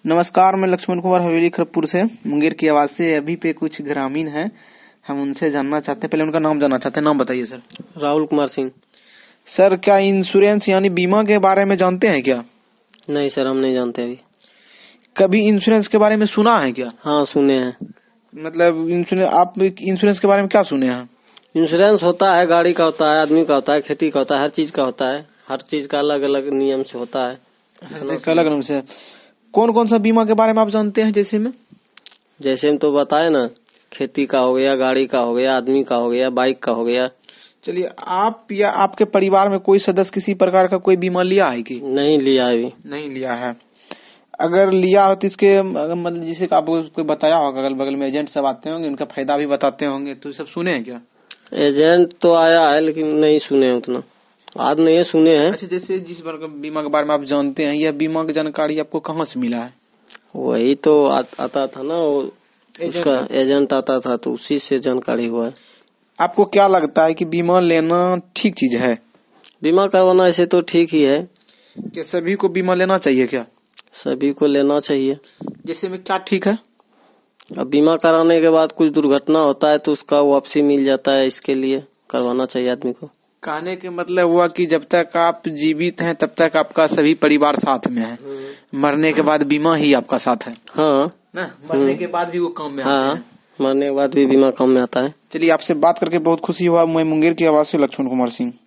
नमस्कार, मैं लक्ष्मण कुमार हवेली खड़गपुर से मुंगेर की आवाज से। अभी पे कुछ ग्रामीण हैं, हम उनसे जानना चाहते हैं। पहले उनका नाम जानना चाहते हैं। नाम बताइए सर। राहुल कुमार सिंह। सर, क्या इंश्योरेंस यानी बीमा के बारे में जानते हैं क्या? नहीं सर, हम नहीं जानते अभी। कभी इंश्योरेंस के बारे में सुना है क्या? हाँ, सुने हैं। मतलब आप इंश्योरेंस के बारे में क्या सुने हैं? इंश्योरेंस होता है, गाड़ी का होता है, आदमी का होता है, खेती का होता है, हर चीज का होता है। हर चीज का अलग अलग नियम से होता है। हर चीज का अलग नियम से। कौन कौन सा बीमा के बारे में आप जानते हैं? जैसे में तो बताए ना, खेती का हो गया, गाड़ी का हो गया, आदमी का हो गया, बाइक का हो गया। चलिए, आप या आपके परिवार में कोई सदस्य किसी प्रकार का कोई बीमा लिया है कि नहीं लिया अभी? नहीं लिया है। अगर लिया हो तो इसके मतलब जिसे आपको बताया होगा, अगल बगल में एजेंट सब आते होंगे, उनका फायदा भी बताते होंगे, तो सब सुने हैं क्या? एजेंट तो आया है लेकिन नहीं सुने हैं उतना। आज नहीं सुने हैं। अच्छा, जैसे जिस बीमा के बारे में आप जानते हैं, यह बीमा की जानकारी आपको कहाँ से मिला है? वही तो आता था ना, वो उसका एजेंट आता था, तो उसी से जानकारी हुआ है। आपको क्या लगता है कि बीमा लेना ठीक चीज है? बीमा करवाना ऐसे तो ठीक ही है। क्या सभी को बीमा लेना चाहिए क्या? सभी को लेना चाहिए। जैसे में क्या ठीक है? अब बीमा कराने के बाद कुछ दुर्घटना होता है तो उसका वापसी मिल जाता है, इसके लिए करवाना चाहिए आदमी को। कहने के मतलब हुआ कि जब तक आप जीवित हैं तब तक आपका सभी परिवार साथ में है, मरने के बाद बीमा ही आपका साथ है। हाँ ना, मरने के बाद भी वो काम में आता है। मरने के बाद भी बीमा काम में आता है। चलिए, आपसे बात करके बहुत खुशी हुआ। मैं मुंगेर की आवाज से लक्ष्मण कुमार सिंह।